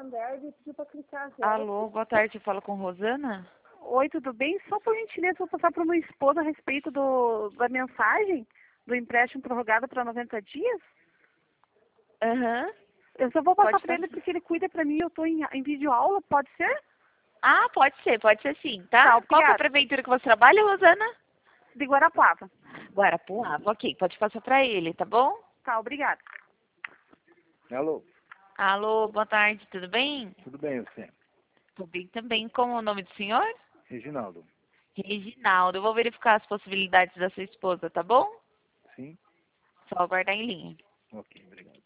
Santander e pediu para clicar zero. Alô, boa tarde, eu falo com Rosana? Oi, tudo bem? Só por gentileza, vou passar para o meu esposo a respeito da mensagem do empréstimo prorrogado para 90 dias. Aham. Eu só vou passar Pode para ele passar. porque ele cuida para mim, eu estou em videoaula, pode ser? Ah, pode ser sim, Tá, tá? Qual que é a obrigada. prefeitura que você trabalha, Rosana? De Guarapuava. Guarapuava, ok, pode passar pra ele, tá bom? Tá, obrigada. Alô, Alô, boa tarde, tudo bem? tudo bem você? Tudo bem também. Como é o nome do senhor? Reginaldo. Reginaldo. Eu vou verificar as possibilidades da sua esposa, tá bom? Sim? Só aguardar em linha. Ok, obrigado.